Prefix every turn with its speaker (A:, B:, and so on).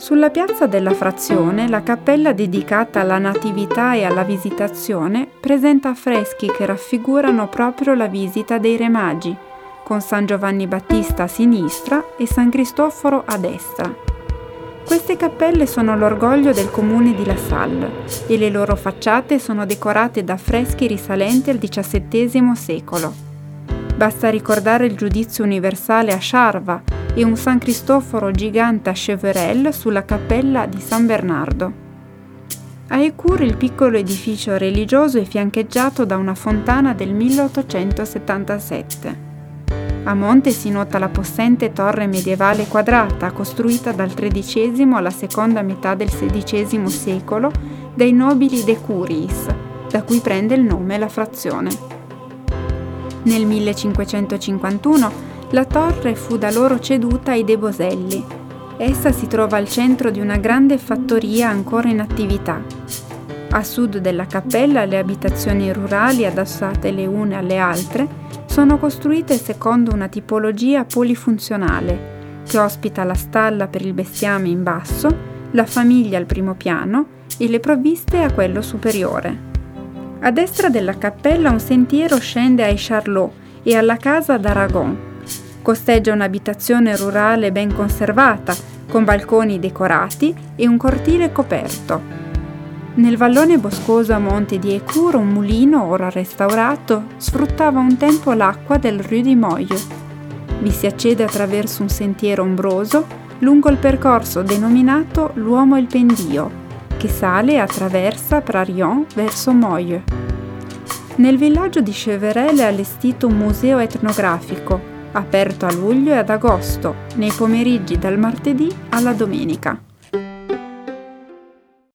A: Sulla piazza della Frazione, la cappella dedicata alla Natività e alla Visitazione presenta affreschi che raffigurano proprio la visita dei Re Magi, con San Giovanni Battista a sinistra e San Cristoforo a destra. Queste cappelle sono l'orgoglio del comune di La Salle e le loro facciate sono decorate da affreschi risalenti al XVII secolo. Basta ricordare il Giudizio universale a Sciarva e un San Cristoforo gigante a Cheverel sulla cappella di San Bernardo. A Écourt il piccolo edificio religioso è fiancheggiato da una fontana del 1877. A monte si nota la possente torre medievale quadrata, costruita dal XIII alla seconda metà del XVI secolo dai nobili de Curis, da cui prende il nome la frazione. Nel 1551 la torre fu da loro ceduta ai De Boselli. Essa si trova al centro di una grande fattoria ancora in attività. A sud della cappella le abitazioni rurali, addossate le une alle altre, sono costruite secondo una tipologia polifunzionale, che ospita la stalla per il bestiame in basso, la famiglia al primo piano e le provviste a quello superiore. A destra della cappella un sentiero scende ai Charlot e alla casa d'Aragon. Costeggia un'abitazione rurale ben conservata, con balconi decorati e un cortile coperto. Nel vallone boscoso a monte di Écourt un mulino, ora restaurato, sfruttava un tempo l'acqua del Rue du Moyo. Vi si accede attraverso un sentiero ombroso lungo il percorso denominato l'Uomo e il Pendio, che sale e attraversa Prarion verso Moyo. Nel villaggio di Cheverel è allestito un museo etnografico, aperto a luglio e ad agosto, nei pomeriggi dal martedì alla domenica.